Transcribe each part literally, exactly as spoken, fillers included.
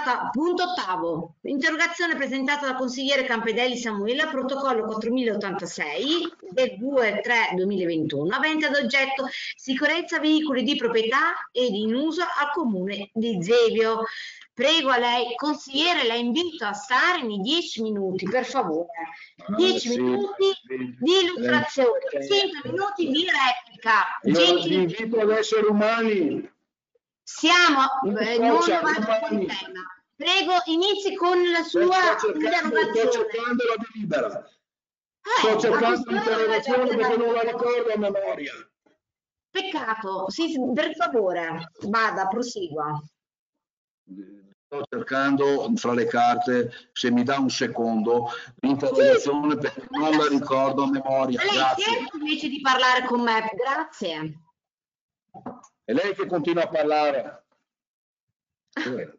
presentata, punto ottavo, interrogazione presentata dal consigliere Campedelli Samuele, protocollo quattromila ottantasei del due tre duemilaventuno, avente ad oggetto sicurezza veicoli di proprietà ed in uso al comune di Zevio. Prego a lei, consigliere, la invito a stare nei dieci minuti, per favore. dieci Ah, sì, minuti sì. di illustrazione, cinque minuti di replica. Io vi invito ad essere umani. Siamo, eh, non Faccia, vado sul umani. tema. Prego, inizi con la sua Sto cercando, interrogazione. sto cercando la delibera. Eh, Sto la cercando questione l'interrogazione dovrebbe perché non la essere- ricordo a memoria. Peccato, sì, sì, per favore, vada, prosegua. Sto cercando fra le carte, se mi dà un secondo, l'interrogazione Sì, perché non la ricordo a memoria. lei Grazie. cerca invece di parlare con me, grazie. È lei che continua a parlare. Sì.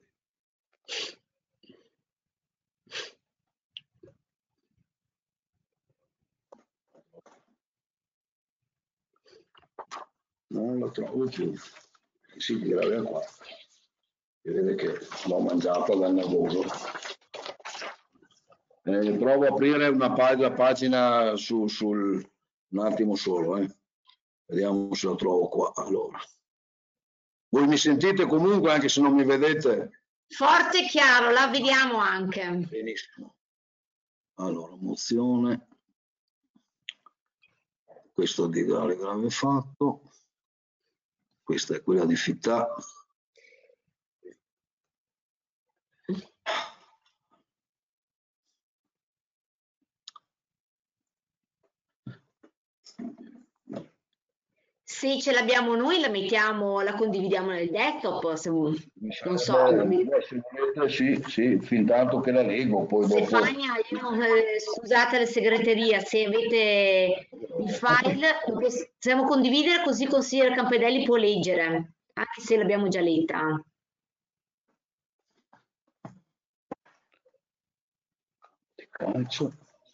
Non lo trovo più. Si tira qua. Si vede che l'ho mangiata dal nervoso. Eh, provo a aprire una pag la pagina su, sul... un attimo solo, eh. Vediamo se lo trovo qua. Allora. Voi mi sentite comunque anche se non mi vedete? Forte e chiaro, la vediamo anche. Benissimo. Allora, mozione. Questo di grave grave fatto. Questa è quella di Fittà. Se ce l'abbiamo noi, la mettiamo, la condividiamo nel desktop, se, non so. Beh, se volete, sì, sì, fin tanto che la leggo, poi dopo... Stefania, io, eh, scusate la segreteria, se avete il file lo possiamo condividere così il consigliere Campedelli può leggere, anche se l'abbiamo già letta. Calcio.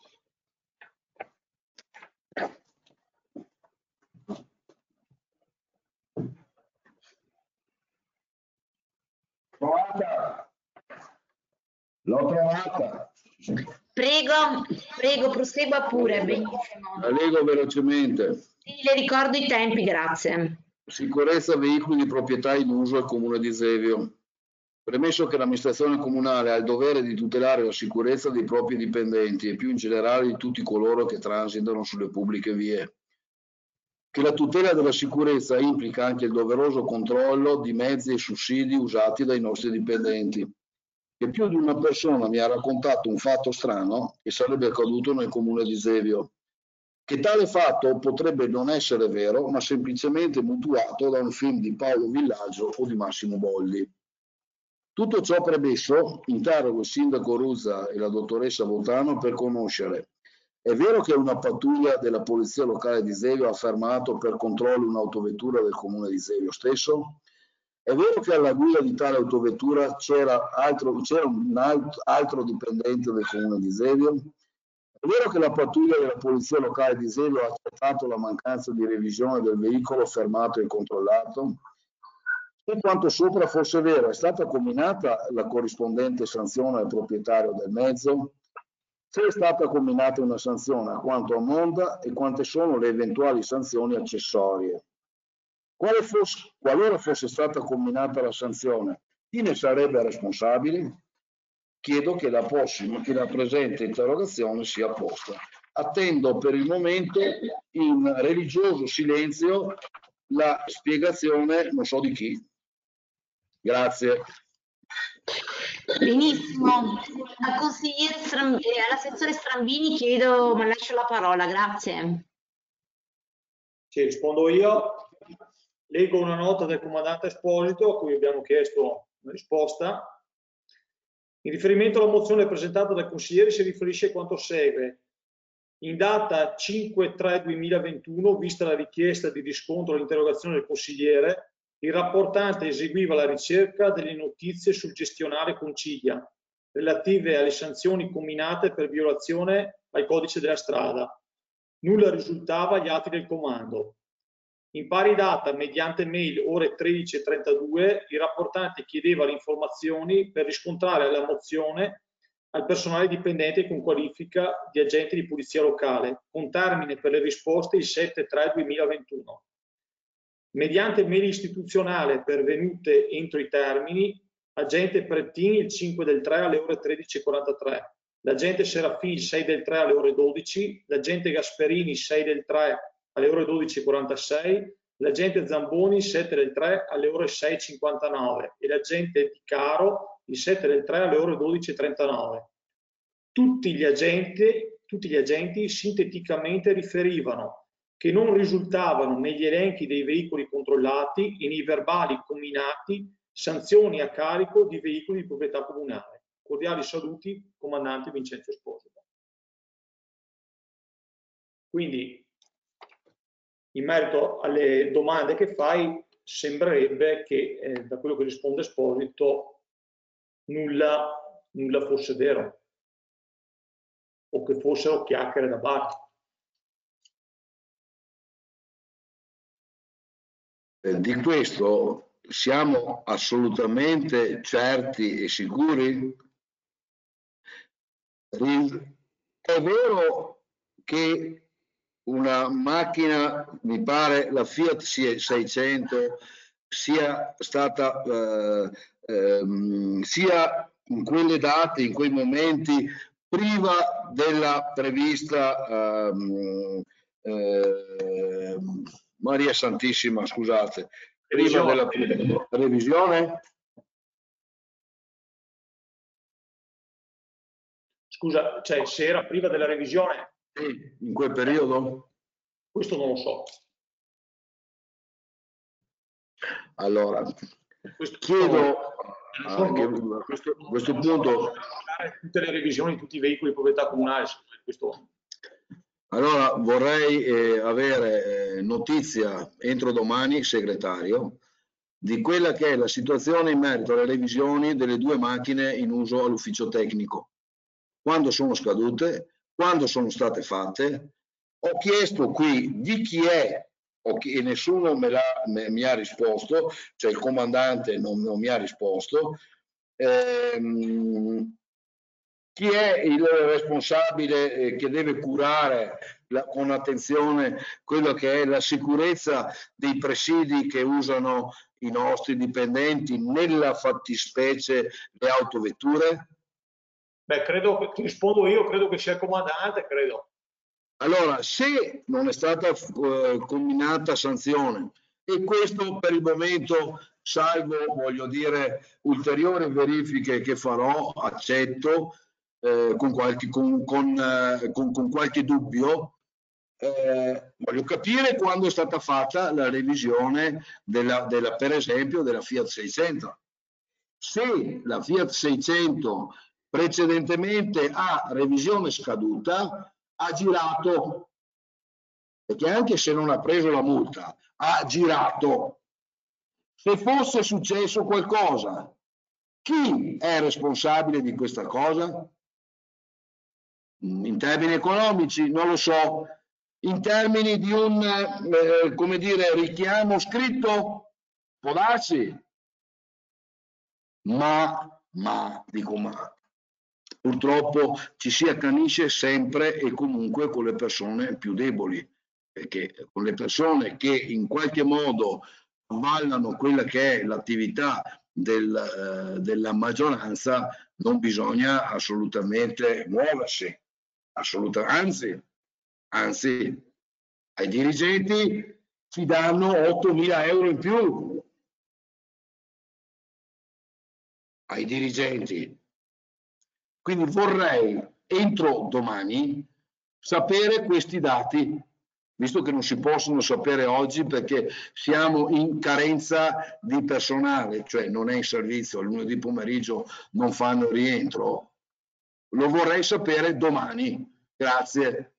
Trovata. L'ho trovata. Prego, prego, prosegua pure, benissimo. La leggo velocemente. Sì, le ricordo i tempi, grazie. Sicurezza veicoli di proprietà in uso al Comune di Zevio. Premesso che l'amministrazione comunale ha il dovere di tutelare la sicurezza dei propri dipendenti e più in generale di tutti coloro che transitano sulle pubbliche vie. Che la tutela della sicurezza implica anche il doveroso controllo di mezzi e sussidi usati dai nostri dipendenti. Che più di una persona mi ha raccontato un fatto strano che sarebbe accaduto nel comune di Zevio. Che tale fatto potrebbe non essere vero, ma semplicemente mutuato da un film di Paolo Villaggio o di Massimo Bolli. Tutto ciò premesso, interrogo il sindaco Ruzza e la dottoressa Botano per conoscere: è vero che una pattuglia della polizia locale di Zevio ha fermato per controllo un'autovettura del comune di Zevio stesso? È vero che alla guida di tale autovettura c'era altro, c'era un alt, altro dipendente del comune di Zevio? È vero che la pattuglia della polizia locale di Zevio ha accertato la mancanza di revisione del veicolo fermato e controllato? Se quanto sopra fosse vero, è stata comminata la corrispondente sanzione al proprietario del mezzo? Se è stata comminata una sanzione, a quanto ammonta e quante sono le eventuali sanzioni accessorie? Quale fosse, qualora fosse stata comminata la sanzione, chi ne sarebbe responsabile? Chiedo che la, prossima, che la presente interrogazione sia posta. Attendo per il momento in religioso silenzio la spiegazione, non so di chi. Grazie. Benissimo. Al consigliere Strambini, all'assessore Strambini chiedo, ma lascio la parola, grazie. Sì, rispondo io. Leggo una nota del comandante Esposito a cui abbiamo chiesto una risposta. In riferimento alla mozione presentata dal consigliere si riferisce a quanto segue. In data cinque tre duemilaventuno, vista la richiesta di riscontro all'interrogazione del consigliere, il rapportante eseguiva la ricerca delle notizie sul gestionale Concilia relative alle sanzioni comminate per violazione al codice della strada. Nulla risultava agli atti del comando. In pari data, mediante mail ore tredici e trentadue, il rapportante chiedeva le informazioni per riscontrare la mozione al personale dipendente con qualifica di agente di polizia locale, con termine per le risposte il sette tre duemilaventuno. Mediante mail istituzionale pervenute entro i termini, agente Prettini il cinque del tre alle ore tredici e quarantatré, l'agente Serafini il sei del tre alle ore dodici, l'agente Gasperini il sei del tre alle ore dodici e quarantasei, l'agente Zamboni il sette del tre alle ore sei e cinquantanove e l'agente Di Caro il sette del tre alle ore dodici e trentanove. Tutti gli agenti, tutti gli agenti sinteticamente riferivano che non risultavano negli elenchi dei veicoli controllati e nei verbali combinati sanzioni a carico di veicoli di proprietà comunale. Cordiali saluti, comandante Vincenzo Esposito. Quindi, in merito alle domande che fai, sembrerebbe che eh, da quello che risponde Esposito nulla, nulla fosse vero o che fossero chiacchiere da bar. Di questo siamo assolutamente certi e sicuri? È vero che una macchina, mi pare la Fiat seicento, sia stata eh, ehm, sia in quelle date, in quei momenti, priva della prevista ehm, eh, Maria Santissima, scusate, prima della revisione. Scusa, cioè se era priva della revisione? In quel periodo? Questo non lo so. Allora, questo chiedo a questo, questo punto. Tutte le revisioni di tutti i veicoli di proprietà comunale. Questo... Allora vorrei eh, avere eh, notizia entro domani, segretario, di quella che è la situazione in merito alle revisioni delle due macchine in uso all'ufficio tecnico. Quando sono scadute, quando sono state fatte. Ho chiesto qui di chi è, e nessuno me me, mi ha risposto, cioè il comandante non, non mi ha risposto. Ehm, chi è il responsabile eh, che deve curare la, con attenzione quello che è la sicurezza dei presidi che usano i nostri dipendenti, nella fattispecie le autovetture? Beh, credo che, ti rispondo io, credo che sia il comandante, credo. Allora, se non è stata eh, combinata sanzione, e questo per il momento, salvo, voglio dire, ulteriori verifiche che farò, accetto, eh, con, qualche, con, con, eh, con, con qualche dubbio, eh, voglio capire quando è stata fatta la revisione, della, della, per esempio, della Fiat seicento. Se la Fiat seicento precedentemente a revisione scaduta, ha girato, perché anche se non ha preso la multa, ha girato. Se fosse successo qualcosa, chi è responsabile di questa cosa? In termini economici non lo so, in termini di un eh, come dire, richiamo scritto, può darsi, ma, ma, dico ma, purtroppo ci si accanisce sempre e comunque con le persone più deboli, perché con le persone che in qualche modo avvallano quella che è l'attività del, eh, della maggioranza non bisogna assolutamente muoversi, assolutamente, anzi, anzi, ai dirigenti ci danno ottomila euro in più, ai dirigenti. Quindi vorrei, entro domani, sapere questi dati, visto che non si possono sapere oggi perché siamo in carenza di personale, cioè non è in servizio, il lunedì pomeriggio non fanno rientro. Lo vorrei sapere domani. Grazie.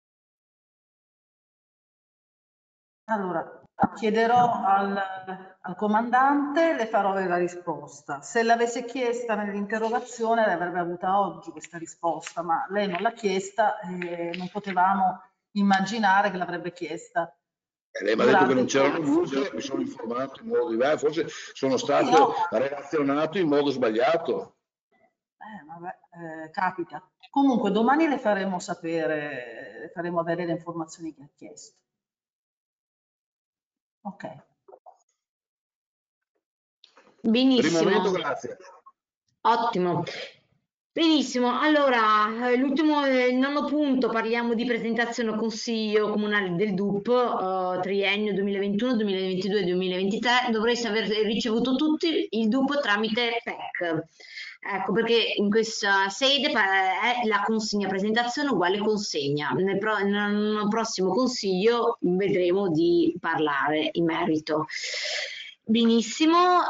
Allora, chiederò al, al comandante, le farò la risposta. Se l'avesse chiesta nell'interrogazione l'avrebbe avuta oggi questa risposta, ma lei non l'ha chiesta e non potevamo immaginare che l'avrebbe chiesta. Eh, lei mi ha detto che non c'erano bugie, mi sono informato in modo diverso, forse sono stato no. relazionato in modo sbagliato. Eh, vabbè, eh, capita. Comunque domani le faremo sapere, le faremo avere le informazioni che ha chiesto. Ok. Benissimo. Per il momento, grazie. Ottimo. Benissimo, allora eh, l'ultimo, eh, il nono punto, parliamo di presentazione al Consiglio Comunale del D U P, eh, triennio duemilaventuno duemilaventidue duemilaventitré. Dovreste aver ricevuto tutti il D U P tramite P E C. Ecco perché in questa sede è la consegna presentazione uguale consegna. Nel, pro, nel prossimo Consiglio vedremo di parlare in merito. Benissimo,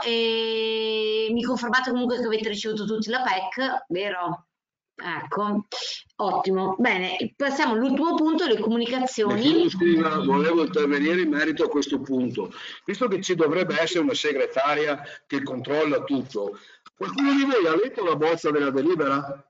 e mi confermate comunque che avete ricevuto tutti la P E C, vero? Ecco, ottimo. Bene, passiamo all'ultimo punto, le comunicazioni. Scusa, volevo intervenire in merito a questo punto. Visto che ci dovrebbe essere una segretaria che controlla tutto, qualcuno di voi ha letto la bozza della delibera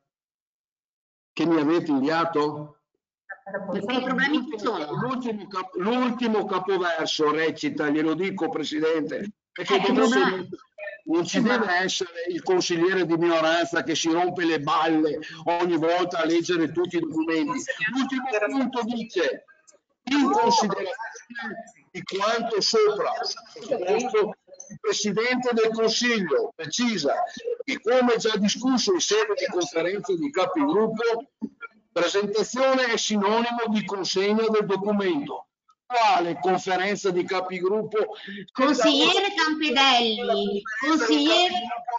che mi avete inviato? Perché problemi ci sono? L'ultimo, cap l'ultimo capoverso recita, glielo dico Presidente, perché Eh, dovrebbe, problema... non ci deve essere il consigliere di minoranza che si rompe le balle ogni volta a leggere tutti i documenti. L'ultimo punto dice, in considerazione di quanto sopra esposto, il Presidente del Consiglio precisa che, come già discusso in sede di conferenza di capigruppo, presentazione è sinonimo di consegna del documento. Quale conferenza di capigruppo? Consigliere Campidelli, consigliere,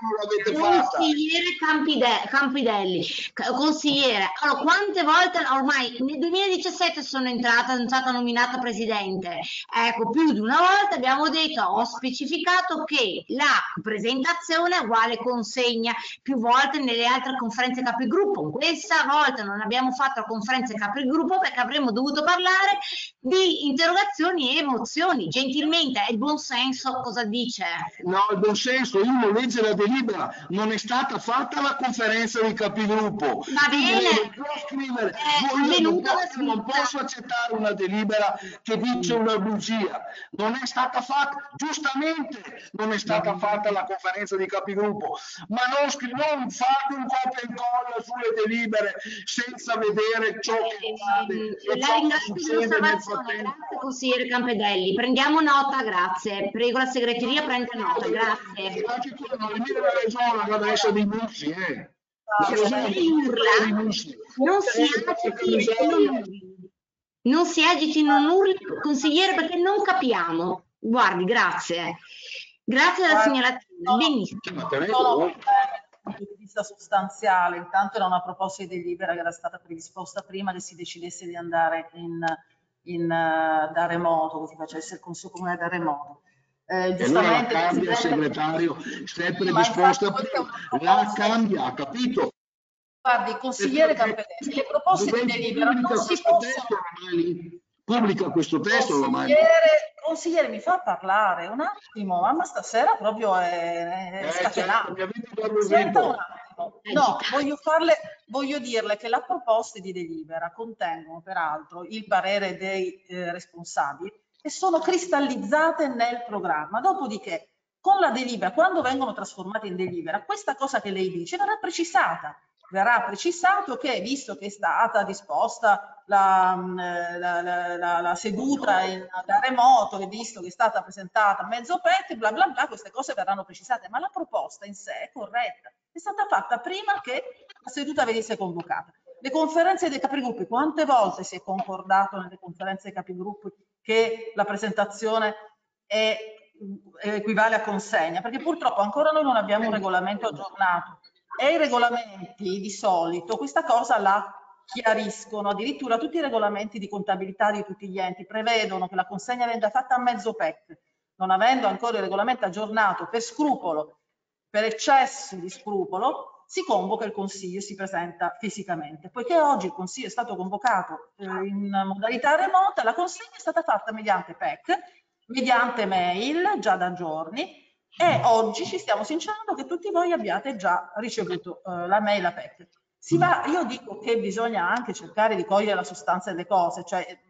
consigliere Campide, Campidelli, consigliere, allora quante volte ormai nel duemiladiciassette sono entrata, sono stata nominata presidente, ecco, più di una volta abbiamo detto, ho specificato che la presentazione è uguale consegna, più volte nelle altre conferenze capigruppo. Questa volta non abbiamo fatto la conferenza capigruppo perché avremmo dovuto parlare di interrogazioni e emozioni. Gentilmente, è il buon senso cosa dice? No, il buon senso, uno legge la delibera, non è stata fatta la conferenza di capigruppo. Va bene, non può scrivere, è io, non, venuta io non posso accettare una delibera che dice una bugia, non è stata fatta, giustamente non è stata fatta la conferenza di capigruppo, ma non, non fate un copia e incolla sulle delibere senza vedere ciò che accade e la ciò che ringrazio succede nel frattempo. Grazie consigliere Campedelli, prendiamo nota, grazie, prego la segreteria prende nota, grazie. Anche tu non venire dalla regione adesso dei mussi, eh. Lei urla, non si agiti e non urli, non si agiti, non urli, consigliere, perché non capiamo. Guardi, grazie, grazie della segnalazione, benissimo. Dal punto di vista sostanziale, intanto era una proposta di delibera che era stata predisposta prima che si decidesse di andare in, in uh, da remoto, così facesse il Consiglio Comunale da remoto. Eh, giustamente, e allora cambia il segretario, se è predisposta prima, la cambia, ha capito? Guardi, consigliere Campedelli, le proposte di delibera non si possono... Pubblica questo testo domani. Consigliere, consigliere, mi fa parlare un attimo, mamma stasera proprio è, è eh, scatenato. Certo, Aspetta un attimo. No, voglio, farle, voglio dirle che le proposte di delibera contengono peraltro il parere dei eh, responsabili e sono cristallizzate nel programma. Dopodiché, con la delibera, quando vengono trasformate in delibera, questa cosa che lei dice verrà precisata. Verrà precisato che, visto che è stata disposta la, la, la, la, la seduta in, da remoto, e visto che è stata presentata a mezzo petto, bla bla bla, queste cose verranno precisate, ma la proposta in sé è corretta, è stata fatta prima che la seduta venisse convocata. Le conferenze dei capigruppi, quante volte si è concordato nelle conferenze dei capigruppi che la presentazione è, equivale a consegna? Perché purtroppo ancora noi non abbiamo un regolamento aggiornato. E i regolamenti di solito questa cosa la chiariscono, addirittura tutti i regolamenti di contabilità di tutti gli enti prevedono che la consegna venga fatta a mezzo P E C, non avendo ancora il regolamento aggiornato per scrupolo, per eccesso di scrupolo, si convoca il Consiglio e si presenta fisicamente. Poiché oggi il Consiglio è stato convocato eh, in modalità remota, la consegna è stata fatta mediante P E C, mediante mail già da giorni, e oggi ci stiamo sincerando che tutti voi abbiate già ricevuto uh, la mail a P E C. Si va, io dico che bisogna anche cercare di cogliere la sostanza delle cose, cioè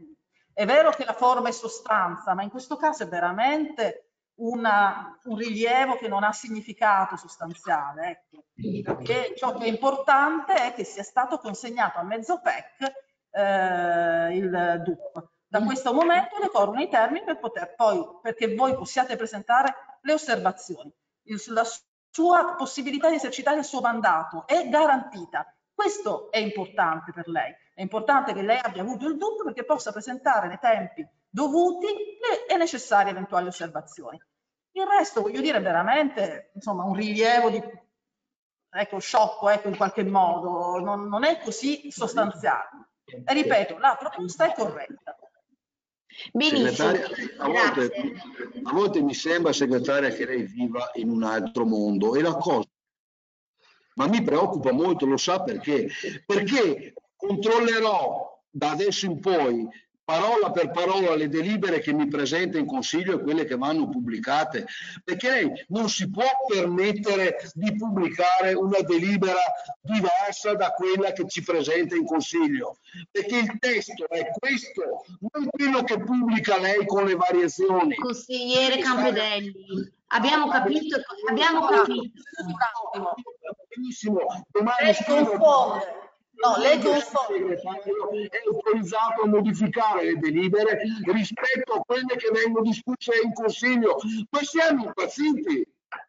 È vero che la forma è sostanza, ma in questo caso è veramente una, un rilievo che non ha significato sostanziale, ecco. Perché ciò che è importante è che sia stato consegnato a mezzo P E C eh, il D U P. Da questo momento decorrono i termini per poter poi, perché voi possiate presentare le osservazioni. Il, la sua possibilità di esercitare il suo mandato è garantita. Questo è importante per lei. È importante che lei abbia avuto il D U P perché possa presentare nei tempi dovuti le, e necessarie eventuali osservazioni. Il resto, voglio dire, veramente, insomma, un rilievo di, ecco, sciocco, ecco, in qualche modo, non, non è così sostanziale. E ripeto, la proposta è corretta. Benissimo, A volte, grazie. a volte mi sembra, segretaria, che lei viva in un altro mondo e la cosa, ma mi preoccupa molto, lo sa perché? Perché controllerò da adesso in poi parola per parola le delibere che mi presenta in consiglio e quelle che vanno pubblicate, perché lei non si può permettere di pubblicare una delibera diversa da quella che ci presenta in consiglio, perché il testo è questo, non quello che pubblica lei con le variazioni. Consigliere Campedelli, abbiamo capito, abbiamo capito. Benissimo, domani Lei confonde. No, lei confonde. È autorizzato a modificare le delibere rispetto a quelle che vengono discusse in consiglio. Ma siamo impazziti!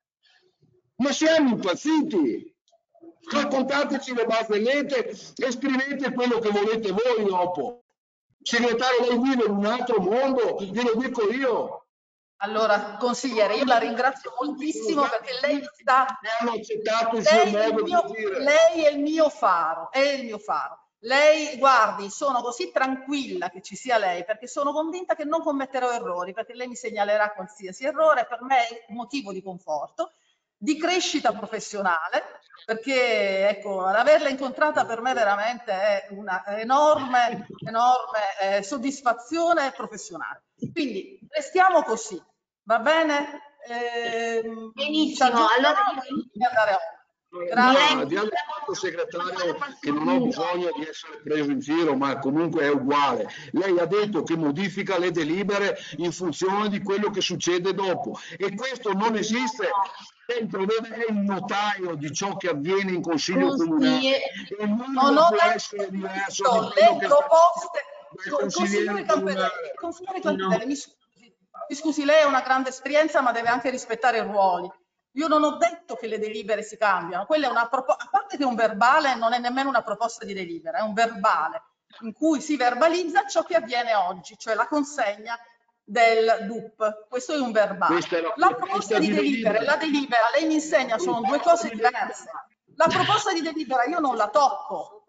Ma siamo impazziti! Raccontateci le barzellette e scrivete quello che volete voi dopo. Segretario, lei vive in un altro mondo, glielo dico io. Allora, consigliere, io la ringrazio moltissimo perché lei sta... Hanno accettato il suo Lei, modo il mio, di dire. lei è il mio faro, è il mio faro. Lei, guardi, sono così tranquilla che ci sia lei perché sono convinta che non commetterò errori, perché lei mi segnalerà qualsiasi errore, per me è un motivo di conforto, di crescita professionale, perché ecco, averla incontrata per me veramente è una enorme, enorme eh, soddisfazione professionale. Quindi restiamo così, va bene? Eh, Benissimo, allora io andare No, di altro segretario che non ho bisogno di essere preso in giro, ma comunque è uguale. Lei ha detto che modifica le delibere in funzione di quello che succede dopo e questo non esiste. Dentro è il notaio di ciò che avviene in consiglio comunale e il mondo può essere diverso di quello le che proposte. Consigliere comunale. Consigliere Campedelli, mi scusi, mi scusi, lei ha una grande esperienza, ma deve anche rispettare i ruoli. Io non ho detto che le delibere si cambiano, quella è una proposta, a parte che un verbale non è nemmeno una proposta di delibera, è un verbale in cui si verbalizza ciò che avviene oggi, cioè la consegna del D U P. Questo è un verbale. La proposta di delibera e la delibera, lei mi insegna, sono due cose diverse. La proposta di delibera io non la tocco.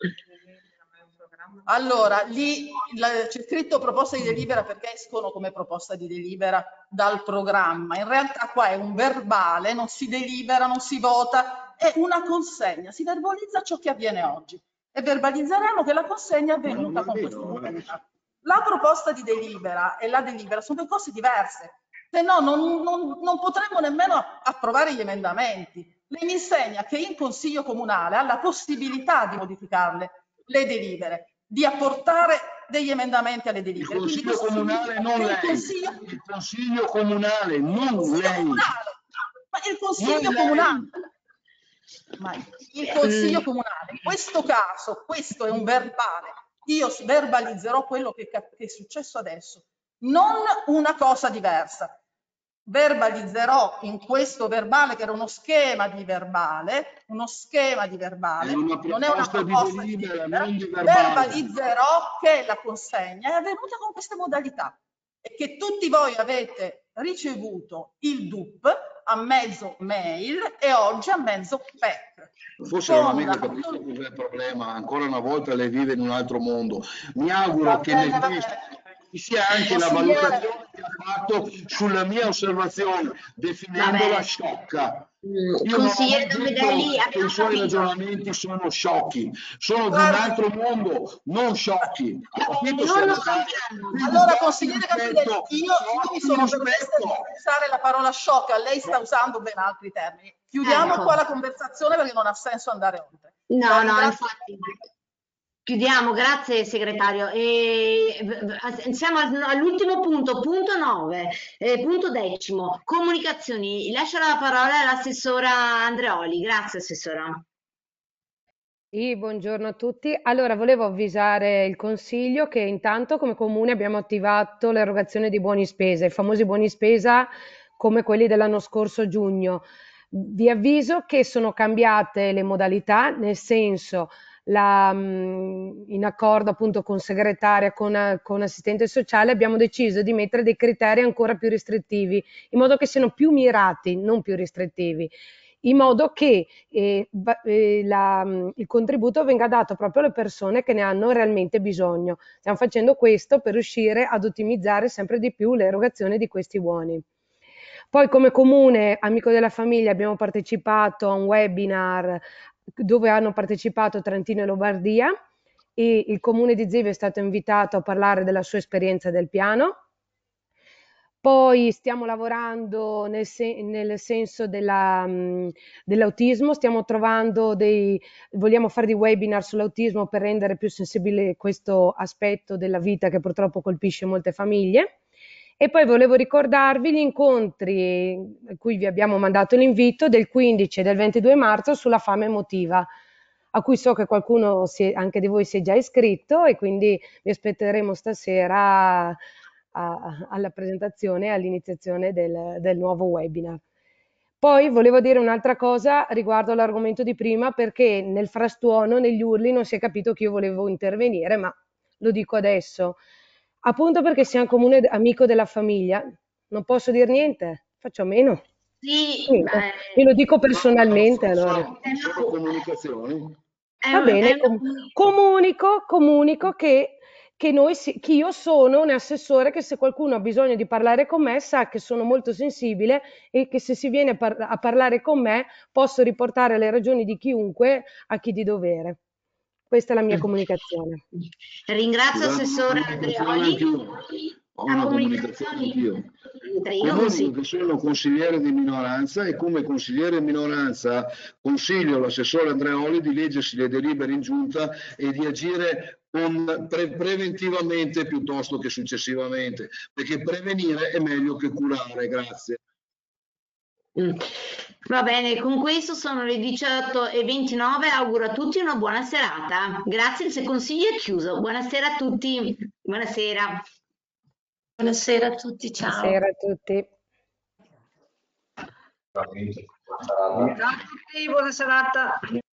Allora, lì c'è scritto proposta di delibera perché escono come proposta di delibera dal programma. In realtà qua è un verbale, non si delibera, non si vota, è una consegna, si verbalizza ciò che avviene oggi e verbalizzeremo che la consegna è avvenuta con questa modalità. La proposta di delibera e la delibera sono due cose diverse, se no non, non, non potremmo nemmeno approvare gli emendamenti. Lei mi insegna che in Consiglio Comunale ha la possibilità di modificarle le delibere, di apportare degli emendamenti alle delibere. Il Consiglio Comunale non lei, il Consiglio, il consiglio Comunale non il consiglio lei. Comunale. Ma il Consiglio non Comunale, ma il Consiglio Comunale, in questo caso, questo è un verbale, io verbalizzerò quello che, che è successo adesso, non una cosa diversa. Verbalizzerò in questo verbale, che era uno schema di verbale, uno schema di verbale, è non è una proposta di delibera, di delibera, verbalizzerò che la consegna è avvenuta con queste modalità e che tutti voi avete ricevuto il D U P a mezzo mail e oggi a mezzo P E C. Forse non avete capito cos'è il problema, ancora una volta lei vive in un altro mondo. Mi auguro che nel testo ci sia anche la valutazione che ha fatto sulla mia osservazione, definendola sciocca. Io Consigliere Campedelli, che i suoi ragionamenti sono sciocchi, sono di un altro mondo, non sciocchi. Non lo allora, consigliere Campedelli, io, io mi sono permessa di usare la parola sciocca, lei sta usando ben altri termini. Chiudiamo ecco. qua la conversazione perché non ha senso andare oltre. No, no, infatti. Chiudiamo, grazie segretario. E, siamo all'ultimo punto, punto nove, eh, punto decimo, comunicazioni. Lascio la parola all'assessora Andreoli. Grazie assessora. Sì, buongiorno a tutti. Allora, volevo avvisare il Consiglio che intanto come Comune abbiamo attivato l'erogazione di buoni spesa, i famosi buoni spesa come quelli dell'anno scorso giugno. Vi avviso che sono cambiate le modalità, nel senso, la, in accordo appunto con segretaria, con, con assistente sociale, abbiamo deciso di mettere dei criteri ancora più restrittivi, in modo che siano più mirati, non più restrittivi, in modo che eh, eh, la, il contributo venga dato proprio alle persone che ne hanno realmente bisogno. Stiamo facendo questo per riuscire ad ottimizzare sempre di più l'erogazione di questi buoni. Poi come Comune Amico della Famiglia abbiamo partecipato a un webinar dove hanno partecipato Trentino e Lombardia e il Comune di Zevio è stato invitato a parlare della sua esperienza del piano. Poi stiamo lavorando nel, sen nel senso dell'autismo, stiamo trovando dei, vogliamo fare dei webinar sull'autismo per rendere più sensibile questo aspetto della vita che purtroppo colpisce molte famiglie. E poi volevo ricordarvi gli incontri a cui vi abbiamo mandato l'invito del quindici e del ventidue marzo sulla fame emotiva, a cui so che qualcuno si è, anche di voi si è già iscritto e quindi vi aspetteremo stasera A, alla presentazione e all'iniziazione del, del nuovo webinar. Poi volevo dire un'altra cosa riguardo all'argomento di prima, perché nel frastuono, negli urli, non si è capito che io volevo intervenire, ma lo dico adesso. Appunto perché siamo Comune amico della famiglia, non posso dire niente, faccio a meno. Sì, Niente. beh, Io lo dico personalmente. Sono, Allora. sono comunicazioni. Va bene, com comunico, comunico che, che, noi, che io sono un assessore che se qualcuno ha bisogno di parlare con me sa che sono molto sensibile e che se si viene a, par a parlare con me posso riportare le ragioni di chiunque a chi di dovere. Questa è la mia comunicazione. Ringrazio assessore Andreoli. Ho una comunicazione anch'io. Comunico che sono consigliere di minoranza e come consigliere di minoranza consiglio all'assessore Andreoli di leggersi le delibere in giunta e di agire con, pre, preventivamente piuttosto che successivamente, perché prevenire è meglio che curare. Grazie. Mm. Va bene, con questo sono le diciotto e ventinove, auguro a tutti una buona serata. Grazie, il consiglio è chiuso. Buonasera a tutti. Buonasera. Buonasera a tutti, ciao. Buonasera a tutti. Ciao a tutti, buona serata.